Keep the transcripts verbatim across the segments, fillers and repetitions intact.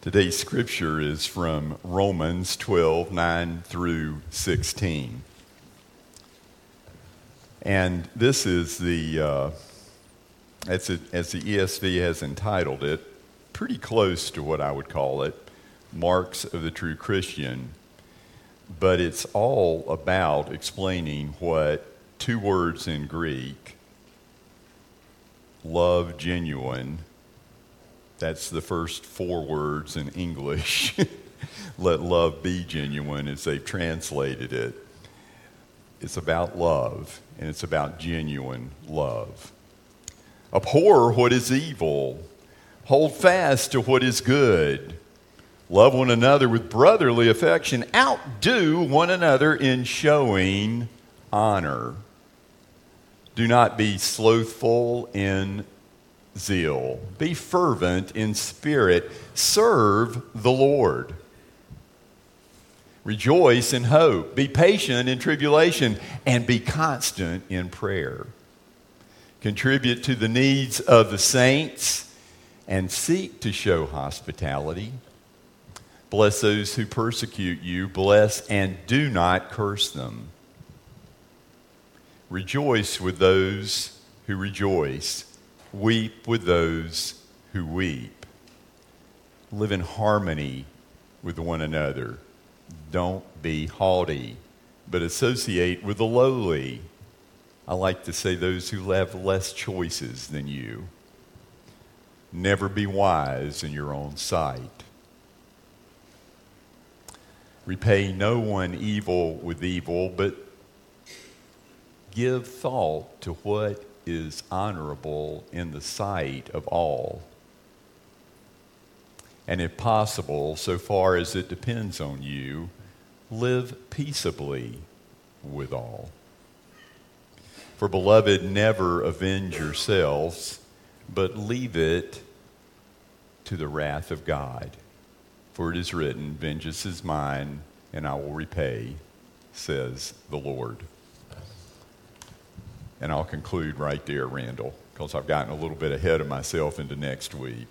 Today's scripture is from Romans twelve, nine through sixteen. And this is the, uh, as, it, as the E S V has entitled it, pretty close to what I would call it, Marks of the True Christian. But it's all about explaining what two words in Greek, love genuine, that's the first four words in English. Let love be genuine as they've translated it. It's about love, and it's about genuine love. Abhor what is evil. Hold fast to what is good. Love one another with brotherly affection. Outdo one another in showing honor. Do not be slothful in zeal. Be fervent in spirit. Serve the Lord. Rejoice in hope. Be patient in tribulation. And be constant in prayer. Contribute to the needs of the saints and seek to show hospitality. Bless those who persecute you. Bless and do not curse them. Rejoice with those who rejoice. Weep with those who weep. Live in harmony with one another. Don't be haughty, but associate with the lowly. I like to say those who have less choices than you. Never be wise in your own sight. Repay no one evil with evil, but give thought to what is honorable in the sight of all. And if possible, so far as it depends on you, live peaceably with all. For beloved, never avenge yourselves, but leave it to the wrath of God. For it is written, vengeance is mine, and I will repay, says the Lord. And I'll conclude right there, Randall, because I've gotten a little bit ahead of myself into next week.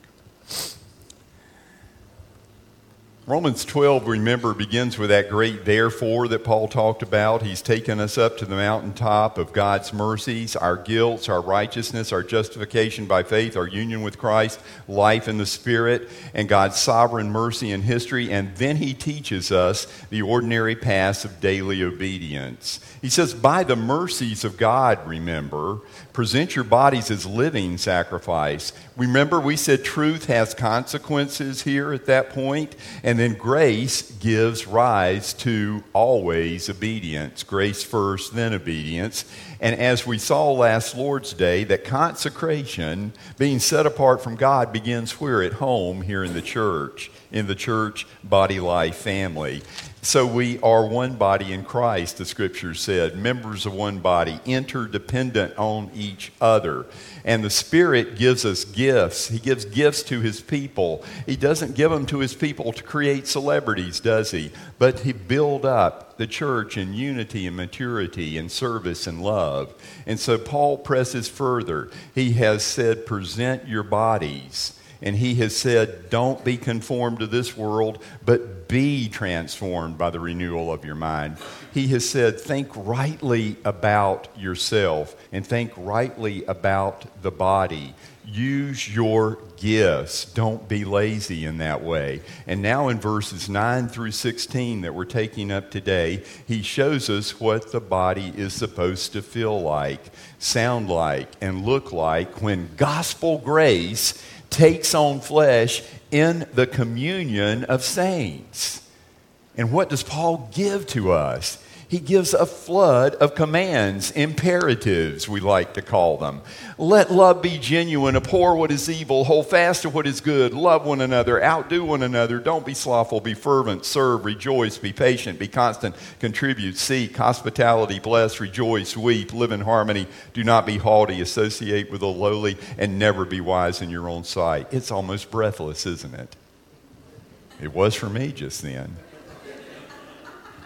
Romans twelve, remember, begins with that great therefore that Paul talked about. He's taken us up to the mountaintop of God's mercies, our guilt, our righteousness, our justification by faith, our union with Christ, life in the Spirit, and God's sovereign mercy in history. And then he teaches us the ordinary paths of daily obedience. He says, by the mercies of God, remember, present your bodies as living sacrifice. Remember, we said truth has consequences here at that point. And then grace gives rise to always obedience. Grace first, then obedience. And as we saw last Lord's Day, that consecration, being set apart from God, begins where? At home, here in the church, in the church body life family. So we are one body in Christ, the Scripture said, members of one body, interdependent on each other. And the Spirit gives us gifts. He gives gifts to His people. He doesn't give them to His people to create celebrities, does He? But He build up the church in unity and maturity and service and love. And so Paul presses further. He has said, present your bodies. And he has said, don't be conformed to this world, but be transformed by the renewal of your mind. He has said, think rightly about yourself and think rightly about the body. Use your gifts. Don't be lazy in that way. And now in verses nine through sixteen that we're taking up today, he shows us what the body is supposed to feel like, sound like, and look like when gospel grace takes on flesh in the communion of saints. And what does Paul give to us? He gives a flood of commands, imperatives, we like to call them. Let love be genuine, abhor what is evil, hold fast to what is good, love one another, outdo one another, don't be slothful, be fervent, serve, rejoice, be patient, be constant, contribute, seek, hospitality, bless, rejoice, weep, live in harmony, do not be haughty, associate with the lowly, and never be wise in your own sight. It's almost breathless, isn't it? It was for me just then.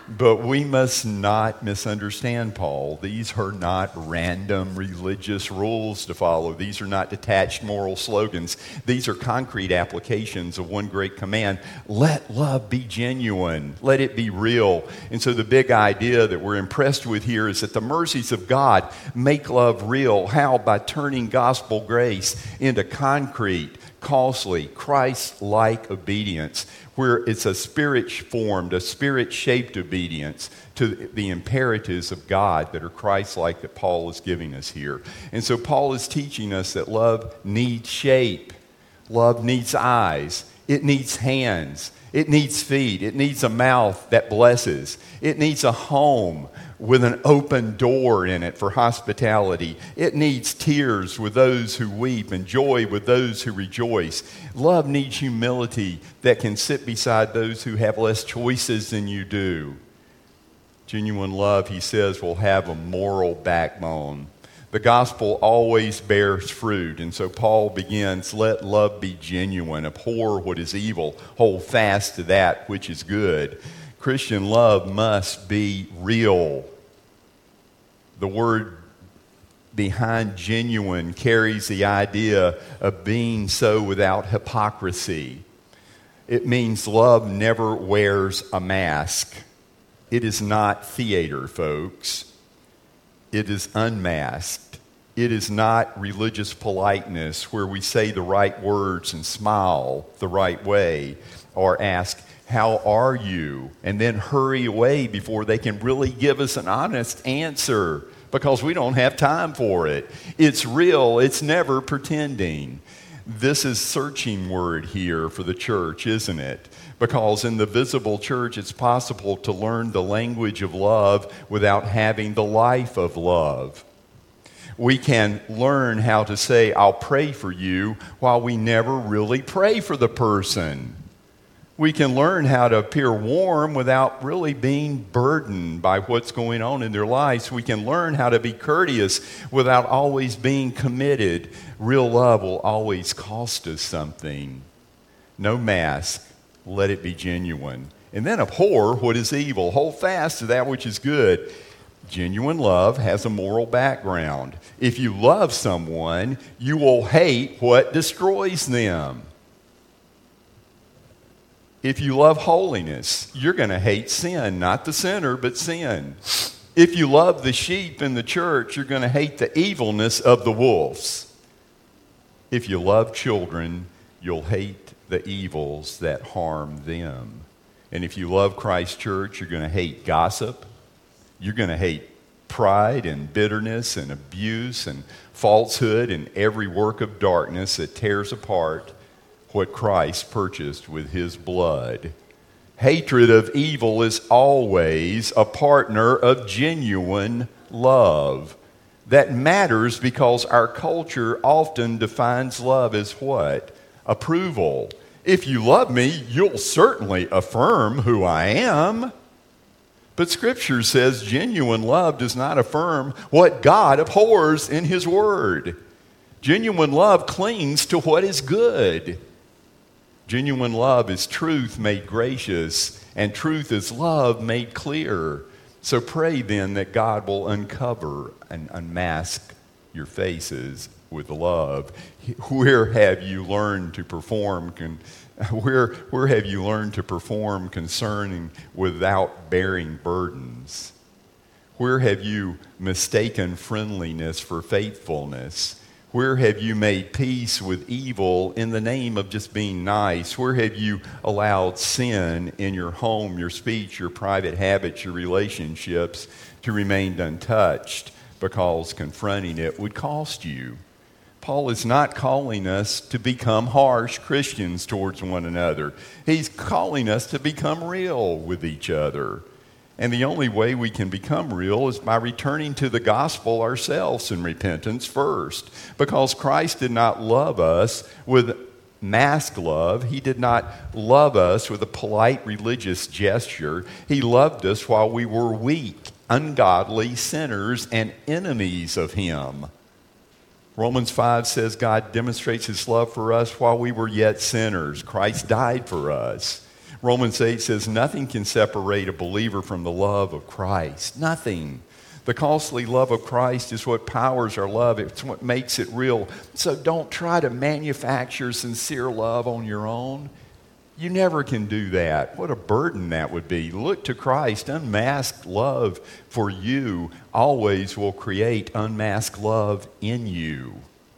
But we must not misunderstand Paul. These are not random religious rules to follow. These are not detached moral slogans. These are concrete applications of one great command. Let love be genuine. Let it be real. And so the big idea that we're impressed with here is that the mercies of God make love real. How? By turning gospel grace into concrete, costly, Christ-like obedience, where it's a spirit-formed, a spirit-shaped obedience to the imperatives of God that are Christ-like that Paul is giving us here. And so Paul is teaching us that love needs shape. Love needs eyes. It needs hands. It needs feet. It needs a mouth that blesses. It needs a home with an open door in it for hospitality. It needs tears with those who weep and joy with those who rejoice. Love needs humility that can sit beside those who have less choices than you do. Genuine love, he says, will have a moral backbone. The gospel always bears fruit, and so Paul begins, let love be genuine, abhor what is evil, hold fast to that which is good. Christian love must be real. The word behind genuine carries the idea of being so without hypocrisy. It means love never wears a mask. It is not theater, folks. It is unmasked. It is not religious politeness where we say the right words and smile the right way or ask, how are you? And then hurry away before they can really give us an honest answer because we don't have time for it. It's real. It's never pretending. This is searching word here for the church, isn't it? Because in the visible church, it's possible to learn the language of love without having the life of love. We can learn how to say, I'll pray for you, while we never really pray for the person. We can learn how to appear warm without really being burdened by what's going on in their lives. We can learn how to be courteous without always being committed. Real love will always cost us something. No mask. Let it be genuine. And then abhor what is evil. Hold fast to that which is good. Genuine love has a moral background. If you love someone, you will hate what destroys them. If you love holiness, you're going to hate sin, not the sinner, but sin. If you love the sheep in the church, you're going to hate the evilness of the wolves. If you love children, you'll hate the evils that harm them. And if you love Christ Church, you're going to hate gossip. You're going to hate pride and bitterness and abuse and falsehood and every work of darkness that tears apart what Christ purchased with his blood. Hatred of evil is always a partner of genuine love. That matters because our culture often defines love as what? Approval. If you love me, you'll certainly affirm who I am. But Scripture says genuine love does not affirm what God abhors in his word. Genuine love clings to what is good. Genuine love is truth made gracious, and truth is love made clear. So pray then that God will uncover and unmask your faces with love. Where have you learned to perform? Con- where, where have you learned to perform concerning without bearing burdens? Where have you mistaken friendliness for faithfulness? Where have you made peace with evil in the name of just being nice? Where have you allowed sin in your home, your speech, your private habits, your relationships to remain untouched because confronting it would cost you? Paul is not calling us to become harsh Christians towards one another. He's calling us to become real with each other. And the only way we can become real is by returning to the gospel ourselves in repentance first. Because Christ did not love us with masked love. He did not love us with a polite religious gesture. He loved us while we were weak, ungodly sinners and enemies of him. Romans five says God demonstrates his love for us while we were yet sinners. Christ died for us. Romans eight says, nothing can separate a believer from the love of Christ. Nothing. The costly love of Christ is what powers our love. It's what makes it real. So don't try to manufacture sincere love on your own. You never can do that. What a burden that would be. Look to Christ. Unmasked love for you always will create unmasked love in you.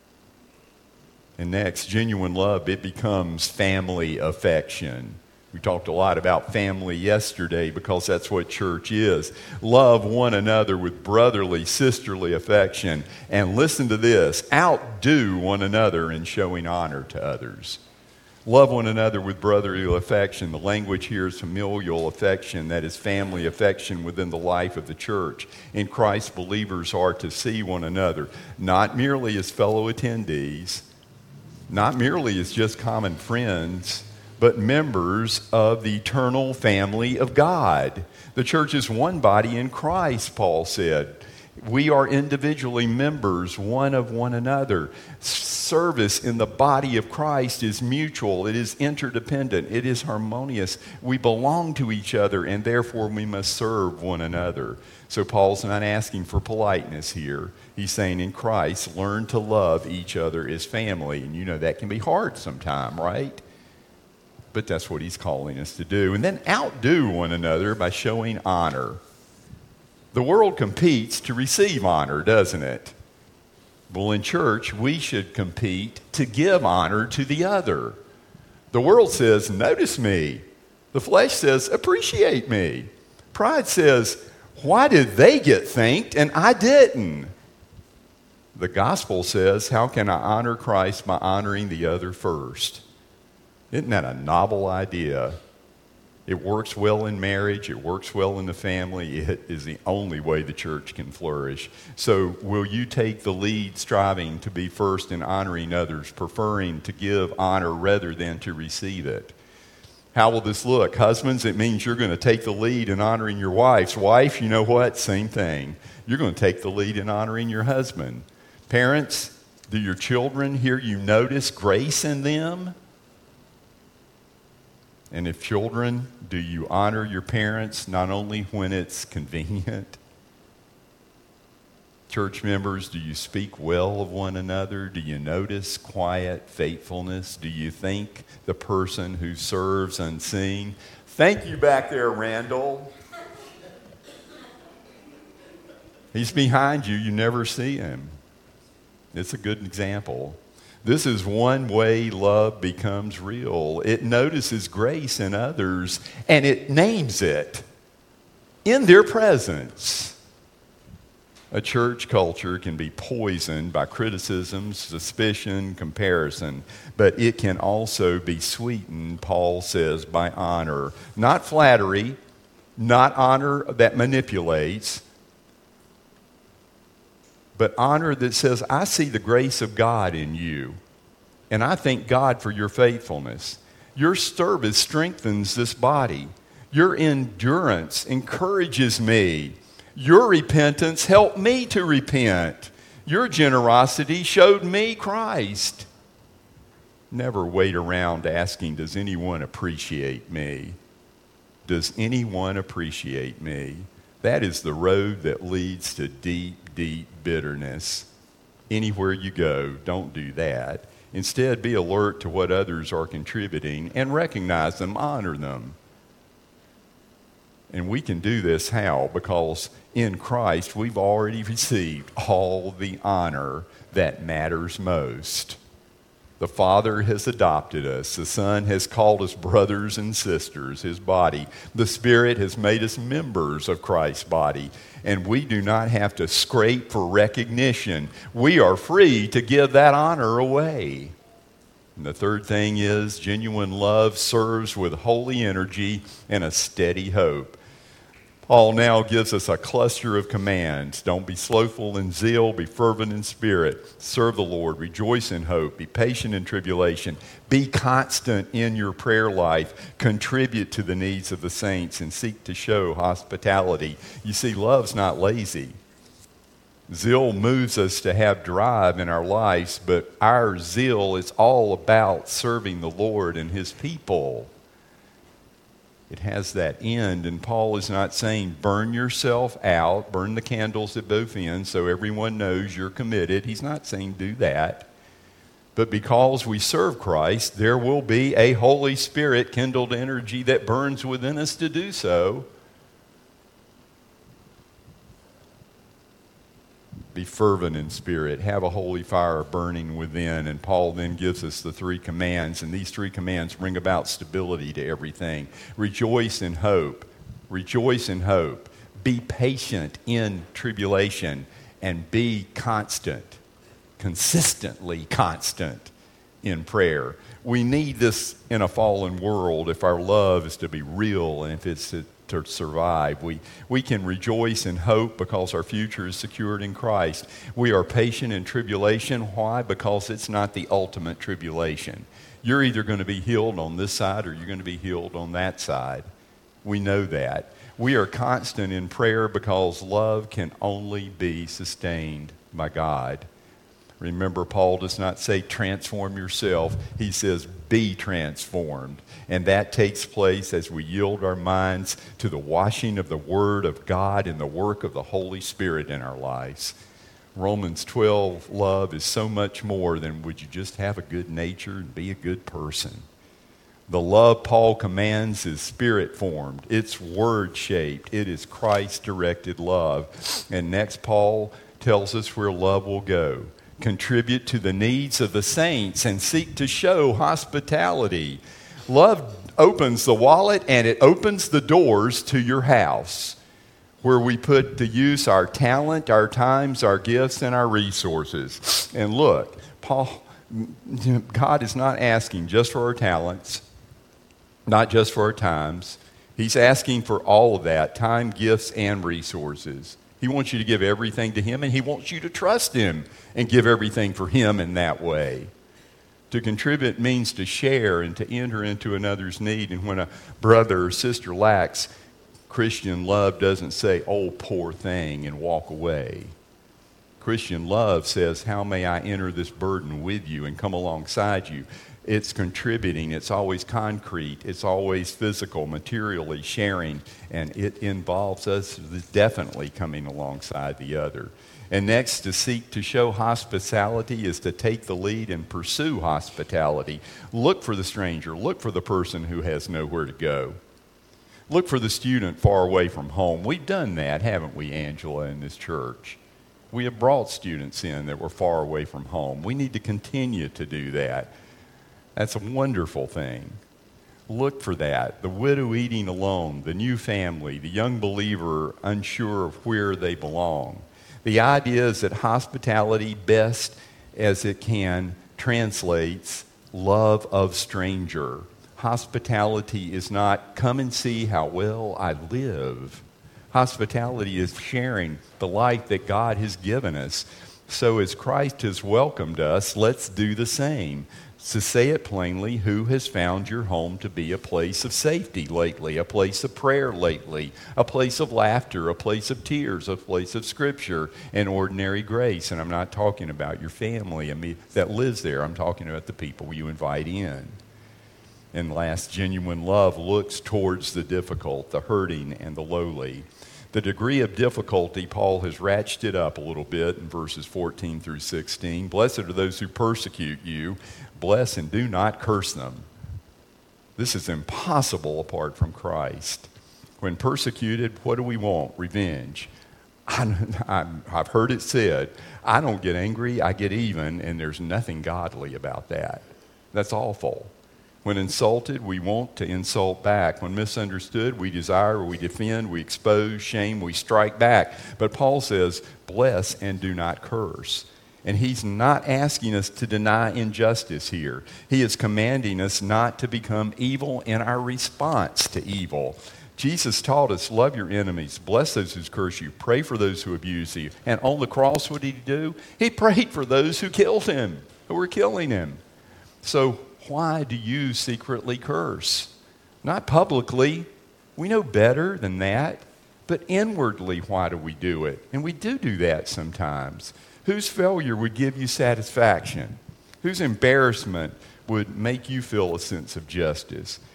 And next, genuine love, it becomes family affection. We talked a lot about family yesterday because that's what church is. Love one another with brotherly, sisterly affection. And listen to this, outdo one another in showing honor to others. Love one another with brotherly affection. The language here is familial affection, that is family affection within the life of the church. In Christ, believers are to see one another, not merely as fellow attendees, not merely as just common friends, but members of the eternal family of God. The church is one body in Christ, Paul said. We are individually members one of one another. Service in the body of Christ is mutual. It is interdependent. It is harmonious. We belong to each other, and therefore we must serve one another. So Paul's not asking for politeness here. He's saying in Christ, learn to love each other as family. And you know that can be hard sometime, right? But that's what he's calling us to do. And then outdo one another by showing honor. The world competes to receive honor, doesn't it? Well, in church, we should compete to give honor to the other. The world says, notice me. The flesh says, appreciate me. Pride says, why did they get thanked and I didn't? The gospel says, how can I honor Christ by honoring the other first? Isn't that a novel idea? It works well in marriage. It works well in the family. It is the only way the church can flourish. So will you take the lead, striving to be first in honoring others, preferring to give honor rather than to receive it? How will this look? Husbands, it means you're going to take the lead in honoring your wives. Wife, you know what? Same thing. You're going to take the lead in honoring your husband. Parents, do your children hear you notice grace in them? And if children, do you honor your parents not only when it's convenient? Church members, do you speak well of one another? Do you notice quiet faithfulness? Do you thank the person who serves unseen? Thank you back there, Randall. He's behind you. You never see him. It's a good example. This is one way love becomes real. It notices grace in others, and it names it in their presence. A church culture can be poisoned by criticism, suspicion, comparison, but it can also be sweetened, Paul says, by honor. Not flattery, not honor that manipulates, but honor that says, I see the grace of God in you, and I thank God for your faithfulness. Your service strengthens this body. Your endurance encourages me. Your repentance helped me to repent. Your generosity showed me Christ. Never wait around asking, does anyone appreciate me? Does anyone appreciate me? That is the road that leads to deep, deep bitterness. Anywhere you go, don't do that. Instead, be alert to what others are contributing and recognize them, honor them. And we can do this how? Because in Christ, we've already received all the honor that matters most. The Father has adopted us. The Son has called us brothers and sisters, His body. The Spirit has made us members of Christ's body. And we do not have to scrape for recognition. We are free to give that honor away. And the third thing is, genuine love serves with holy energy and a steady hope. Paul now gives us a cluster of commands. Don't be slothful in zeal, be fervent in spirit, serve the Lord, rejoice in hope, be patient in tribulation, be constant in your prayer life, contribute to the needs of the saints, and seek to show hospitality. You see, love's not lazy. Zeal moves us to have drive in our lives, but our zeal is all about serving the Lord and His people. It has that end, and Paul is not saying burn yourself out, burn the candles at both ends so everyone knows you're committed. He's not saying do that. But because we serve Christ, there will be a Holy Spirit kindled energy that burns within us to do so. Be fervent in spirit. Have a holy fire burning within. And Paul then gives us the three commands. And these three commands bring about stability to everything. Rejoice in hope. Rejoice in hope. Be patient in tribulation. And be constant. Consistently constant in prayer. We need this in a fallen world if our love is to be real and if it's to to survive. We, we can rejoice in hope because our future is secured in Christ. We are patient in tribulation. Why? Because it's not the ultimate tribulation. You're either going to be healed on this side or you're going to be healed on that side. We know that. We are constant in prayer because love can only be sustained by God. Remember, Paul does not say transform yourself. He says be transformed. And that takes place as we yield our minds to the washing of the Word of God and the work of the Holy Spirit in our lives. Romans twelve, love is so much more than would you just have a good nature and be a good person. The love Paul commands is spirit-formed. It's word-shaped. It is Christ-directed love. And next, Paul tells us where love will go. Contribute to the needs of the saints and seek to show hospitality. Love opens the wallet and it opens the doors to your house where we put to use our talent, our times, our gifts, and our resources. And look, Paul, God is not asking just for our talents, not just for our times. He's asking for all of that, time, gifts, and resources. He wants you to give everything to Him, and He wants you to trust Him and give everything for Him in that way. To contribute means to share and to enter into another's need. And when a brother or sister lacks, Christian love doesn't say, oh, poor thing, and walk away. Christian love says, how may I enter this burden with you and come alongside you? It's contributing. It's always concrete. It's always physical, materially sharing. And it involves us definitely coming alongside the other. And next, to seek to show hospitality is to take the lead and pursue hospitality. Look for the stranger. Look for the person who has nowhere to go. Look for the student far away from home. We've done that, haven't we, Angela, in this church? We have brought students in that were far away from home. We need to continue to do that. That's a wonderful thing. Look for that. The widow eating alone, the new family, the young believer unsure of where they belong. The idea is that hospitality, best as it can, translates love of stranger. Hospitality is not come and see how well I live. Hospitality is sharing the life that God has given us. So as Christ has welcomed us, let's do the same. To say it plainly, who has found your home to be a place of safety lately, a place of prayer lately, a place of laughter, a place of tears, a place of scripture and ordinary grace? And I'm not talking about your family and me that lives there. I'm talking about the people you invite in. And last, genuine love looks towards the difficult, the hurting, and the lowly. The degree of difficulty, Paul has ratcheted up a little bit in verses fourteen through sixteen. Blessed are those who persecute you. Bless and do not curse them. This is impossible apart from Christ. When persecuted, what do we want? Revenge. I, I, I've heard it said, I don't get angry, I get even, and there's nothing godly about that. That's awful. When insulted, we want to insult back. When misunderstood, we desire, we defend, we expose, shame, we strike back. But Paul says, bless and do not curse. And he's not asking us to deny injustice here. He is commanding us not to become evil in our response to evil. Jesus taught us, love your enemies, bless those who curse you, pray for those who abuse you. And on the cross, what did he do? He prayed for those who killed him, who were killing him. So why do you secretly curse? Not publicly. We know better than that. But inwardly, why do we do it? And we do do that sometimes. Whose failure would give you satisfaction? Whose embarrassment would make you feel a sense of justice?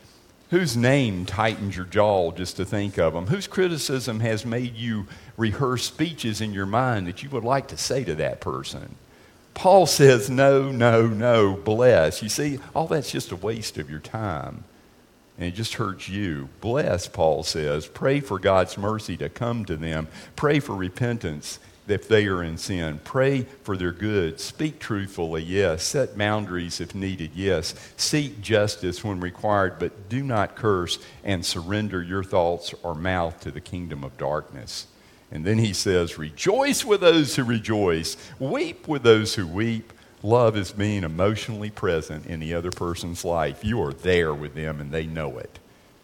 Whose name tightens your jaw just to think of them? Whose criticism has made you rehearse speeches in your mind that you would like to say to that person? Paul says, no, no, no, bless. You see, all that's just a waste of your time. And it just hurts you. Bless, Paul says. Pray for God's mercy to come to them. Pray for repentance if they are in sin. Pray for their good. Speak truthfully, yes. Set boundaries if needed, yes. Seek justice when required, but do not curse and surrender your thoughts or mouth to the kingdom of darkness. And then he says, rejoice with those who rejoice. Weep with those who weep. Love is being emotionally present in the other person's life. You are there with them and they know it.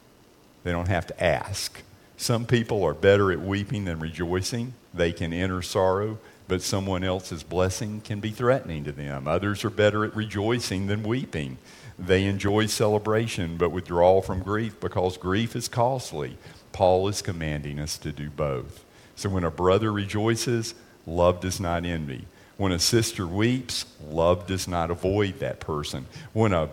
They don't have to ask. Some people are better at weeping than rejoicing. They can enter sorrow, but someone else's blessing can be threatening to them. Others are better at rejoicing than weeping. They enjoy celebration, but withdraw from grief because grief is costly. Paul is commanding us to do both. So when a brother rejoices, love does not envy. When a sister weeps, love does not avoid that person. When a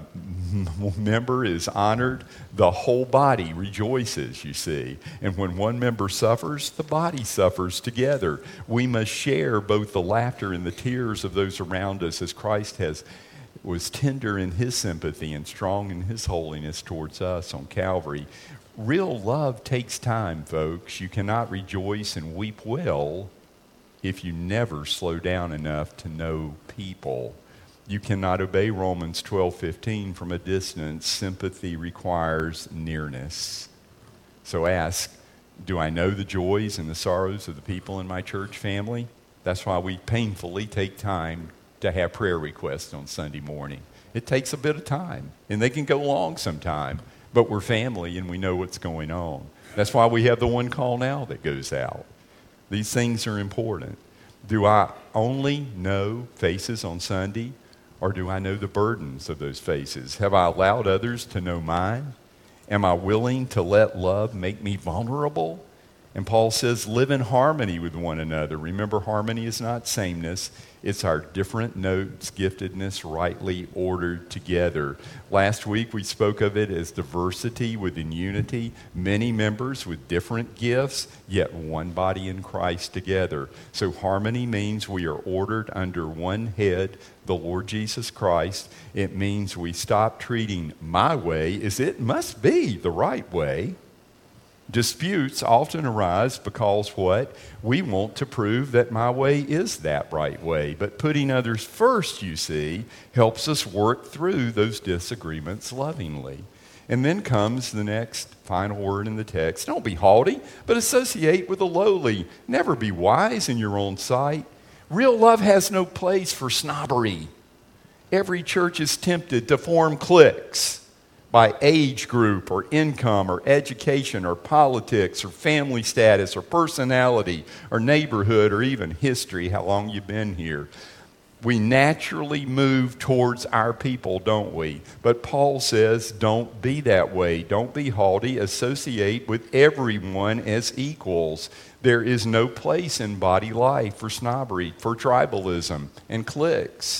member is honored, the whole body rejoices, you see. And when one member suffers, the body suffers together. We must share both the laughter and the tears of those around us as Christ has was tender in his sympathy and strong in his holiness towards us on Calvary. Real love takes time, folks. You cannot rejoice and weep well if you never slow down enough to know people. You cannot obey Romans twelve fifteen from a distance. Sympathy requires nearness. So ask, do I know the joys and the sorrows of the people in my church family? That's why we painfully take time to have prayer requests on Sunday morning. It takes a bit of time, and they can go long sometime, but we're family and we know what's going on. That's why we have the one call now that goes out. These things are important. Do I only know faces on Sunday, or do I know the burdens of those faces? Have I allowed others to know mine? Am I willing to let love make me vulnerable? And Paul says, live in harmony with one another. Remember, harmony is not sameness. It's our different notes, giftedness, rightly ordered together. Last week, we spoke of it as diversity within unity. Many members with different gifts, yet one body in Christ together. So harmony means we are ordered under one head, the Lord Jesus Christ. It means we stop treating my way as it must be the right way. Disputes often arise because what? We want to prove that my way is that right way. But putting others first, you see, helps us work through those disagreements lovingly. And then comes the next final word in the text. Don't be haughty, but associate with the lowly. Never be wise in your own sight. Real love has no place for snobbery. Every church is tempted to form cliques by age group or income or education or politics or family status or personality or neighborhood or even history, how long you've been here. We naturally move towards our people, don't we? But Paul says, don't be that way. Don't be haughty. Associate with everyone as equals. There is no place in body life for snobbery, for tribalism and cliques.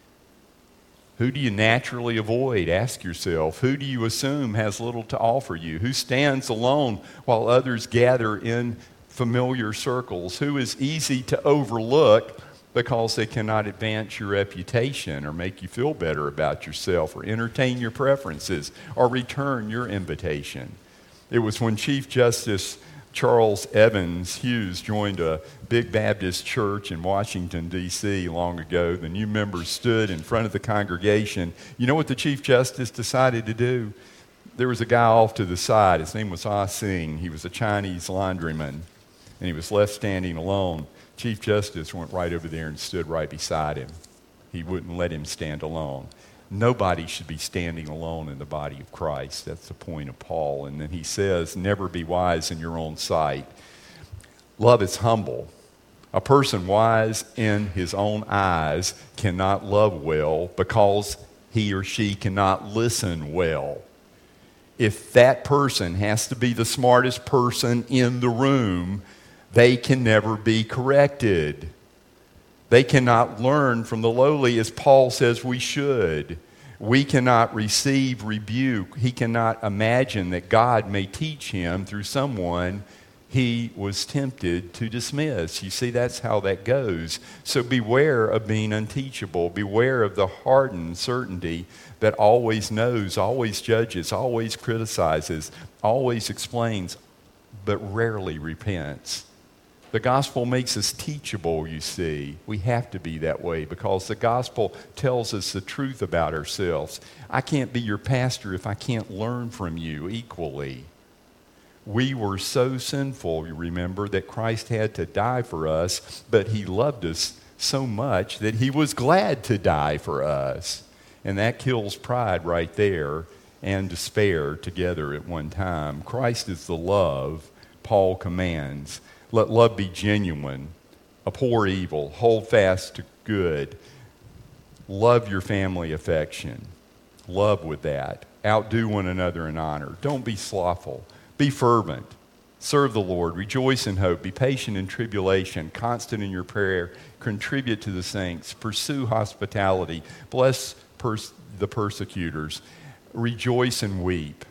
Who do you naturally avoid? Ask yourself. Who do you assume has little to offer you? Who stands alone while others gather in familiar circles? Who is easy to overlook because they cannot advance your reputation or make you feel better about yourself or entertain your preferences or return your invitation? It was when Chief Justice Charles Evans Hughes joined a big Baptist church in Washington, D C long ago. The new members stood in front of the congregation. You know what the Chief Justice decided to do? There was a guy off to the side. His name was Ah Sing. He was a Chinese laundryman, and he was left standing alone. Chief Justice went right over there and stood right beside him. He wouldn't let him stand alone. Nobody should be standing alone in the body of Christ. That's the point of Paul. And then he says, never be wise in your own sight. Love is humble. A person wise in his own eyes cannot love well because he or she cannot listen well. If that person has to be the smartest person in the room, they can never be corrected. They cannot learn from the lowly as Paul says we should. We cannot receive rebuke. He cannot imagine that God may teach him through someone he was tempted to dismiss. You see, that's how that goes. So beware of being unteachable. Beware of the hardened certainty that always knows, always judges, always criticizes, always explains, but rarely repents. The gospel makes us teachable, you see. We have to be that way because the gospel tells us the truth about ourselves. I can't be your pastor if I can't learn from you equally. We were so sinful, you remember, that Christ had to die for us, but he loved us so much that he was glad to die for us. And that kills pride right there and despair together at one time. Christ is the love Paul commands. Let love be genuine, abhor evil, hold fast to good, love your family affection, love with that, outdo one another in honor. Don't be slothful. Be fervent. Serve the Lord. Rejoice in hope. Be patient in tribulation. Constant in your prayer. Contribute to the saints. Pursue hospitality. Bless pers- the persecutors. Rejoice and weep.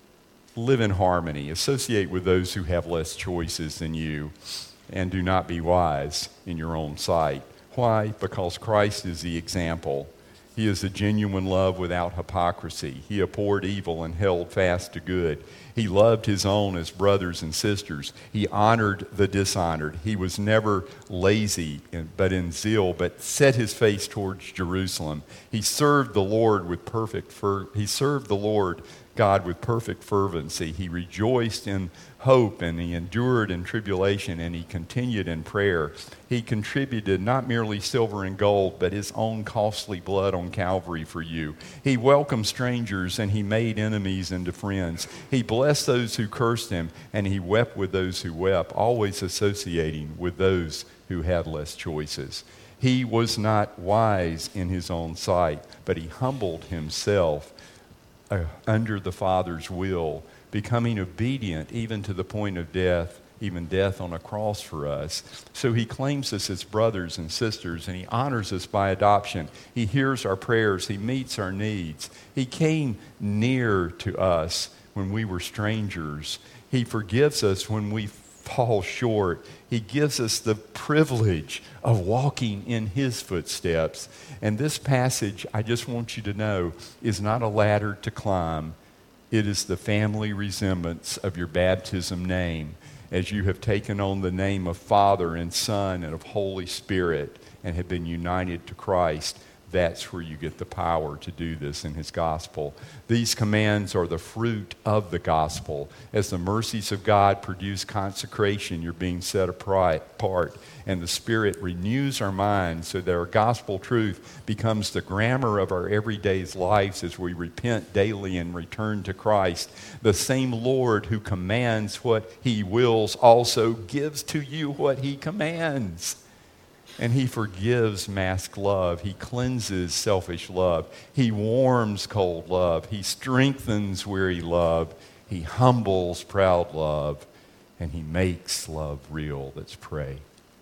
Live in harmony. Associate with those who have less choices than you. And do not be wise in your own sight. Why? Because Christ is the example. He is a genuine love without hypocrisy. He abhorred evil and held fast to good. He loved his own as brothers and sisters. He honored the dishonored. He was never lazy, but in zeal, but set his face towards Jerusalem. He served the Lord with perfect fer- He served the Lord God with perfect fervency. He rejoiced in hope, and he endured in tribulation, and he continued in prayer. He contributed not merely silver and gold, but his own costly blood on Calvary for you. He welcomed strangers, and he made enemies into friends. He blessed those who cursed him, and he wept with those who wept, always associating with those who had less choices. He was not wise in his own sight, but he humbled himself uh, under the Father's will, becoming obedient even to the point of death, even death on a cross for us. So he claims us as brothers and sisters, and he honors us by adoption. He hears our prayers. He meets our needs. He came near to us when we were strangers. He forgives us when we fall short. He gives us the privilege of walking in his footsteps. And this passage, I just want you to know, is not a ladder to climb. It is the family resemblance of your baptism name, as you have taken on the name of Father and Son and of Holy Spirit and have been united to Christ. That's where you get the power to do this in his gospel. These commands are the fruit of the gospel. As the mercies of God produce consecration, you're being set apart, and the Spirit renews our minds so that our gospel truth becomes the grammar of our everyday lives as we repent daily and return to Christ. The same Lord who commands what he wills also gives to you what he commands. And he forgives masked love. He cleanses selfish love. He warms cold love. He strengthens weary love. He humbles proud love. And he makes love real. Let's pray.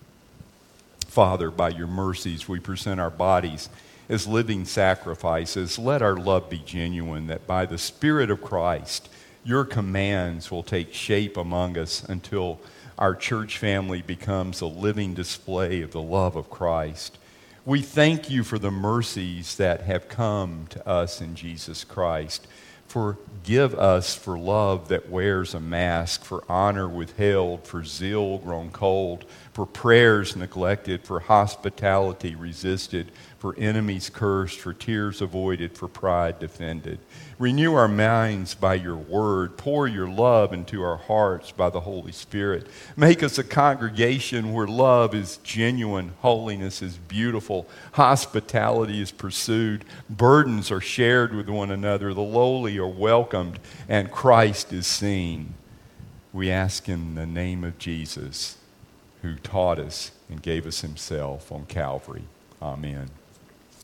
Father, by your mercies, we present our bodies as living sacrifices. Let our love be genuine, that by the Spirit of Christ, your commands will take shape among us until our church family becomes a living display of the love of Christ. We thank you for the mercies that have come to us in Jesus Christ. Forgive us for love that wears a mask, for honor withheld, for zeal grown cold, for prayers neglected, for hospitality resisted, for enemies cursed, for tears avoided, for pride defended. Renew our minds by your word. Pour your love into our hearts by the Holy Spirit. Make us a congregation where love is genuine, holiness is beautiful, hospitality is pursued, burdens are shared with one another, the lowly are welcomed, and Christ is seen. We ask in the name of Jesus, who taught us and gave us himself on Calvary. Amen.